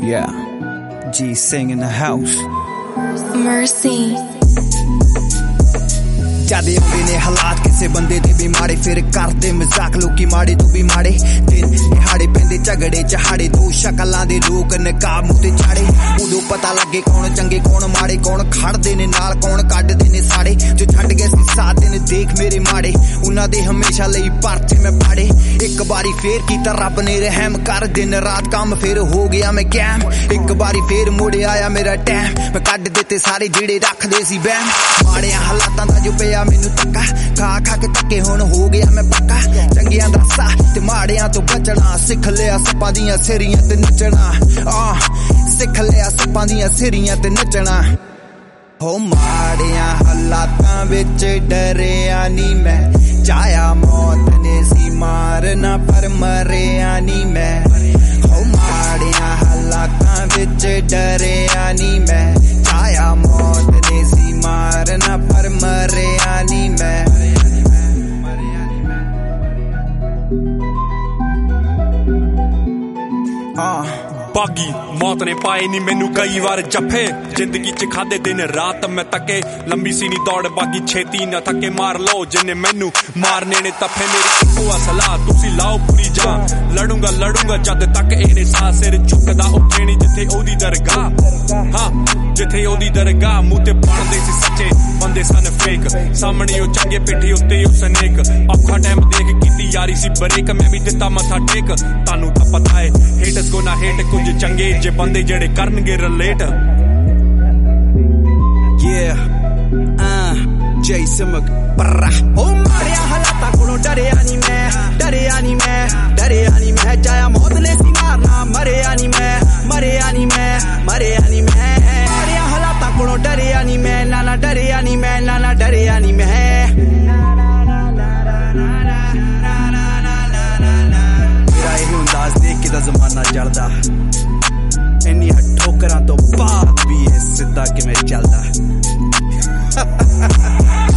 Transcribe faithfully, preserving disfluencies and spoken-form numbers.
Yeah, G Sing in the house. Mercy. जद आउंदे ने हालात किसे बंदे दे भी माड़े फिर करदे मजाक लोकी माड़े तू भी माड़े दिन दिहाड़े पैंदे झगड़े चहाड़े दो शक्लां दे लोक नकाब मूंह ते चाड़े उदों पता लगे कौन चंगे कौन माड़े कौन खड़दे ने नाल कौन कड्डदे ने साड़े जो छड्ड गए सी साथ दिन देख मेरे माड़े उन्हां दे हमेशा लई परचे मैं पाड़े एक बारी फेर कीता रब ने रहम कर दिन रात काम फिर हो गया मैं कैम एक बारी फेर मुड़े आया मेरा टैम मैं कड्ड दित्ते सारे जेड़े रखदे सी बैम माड़े हालातां दा जो पिया मैनू धक्का खा खा के धक्के हुण हो गया मैं पक्का चंगियां दा सा ते माड़ियां तो बचना सिख लिया सप्पां दियां सिरियां ते नचना आ सिख लिया सप्पां दियां सिरियां ते नचना हो माड़ियां हालातां विच डरिया नी मैं चाया मौत ने सी मारना पर मरिया नी मैं हो माड़ियां हालातां विच डरिया नी मैं चाया मौत ने सी मारना पर मरिया नी मैं बागी मौत ने पाए नी मैनू कई बार जफे जिंदगी च खादे दिन रात मैं तके लंबी सी नी दौड़ बागी छेती न थके मार लो जिन्ने मैनू मारने ने तफे मेरी इक्को सलाह तुसी लाओ पूरी जान लड़ूंगा लड़ूंगा जद तक इहने सा सिर झुकदा उठे नी जिथे ओदी दरगाह हाँ जिथे ओदी दरगाह मुंह ते पड़दे सी सच्चे बंदे सन फेक सामने ओ चंगे पिठे उत्ते ओ सनेक औखा टाइम देख कीती यारी सी ब्रेक मैं भी दित्ता मथा टेक तानू तां पता है हेटस गो ना हेट कुछ चंगे जे बंदे जेड़े करनगे relate Yeah uh J Simuk Brah ओ माड़िया हालातां कोलों डरिया नी मैं डरिया नी मैं डरिया नी मैं चाया मौत ने सी मारना मरिया नी मैं मरिया नी मैं मरिया नी मैं माड़िया हालातां कोलों डरिया नी मैं ना ना डरिया नी मैं ना ना डरिया नी मैं मेरा यही अंदाज देख के दा जमाना जलदा इन्नी ठोकरां तो बाद भी ये सिद्धा किवें चलदा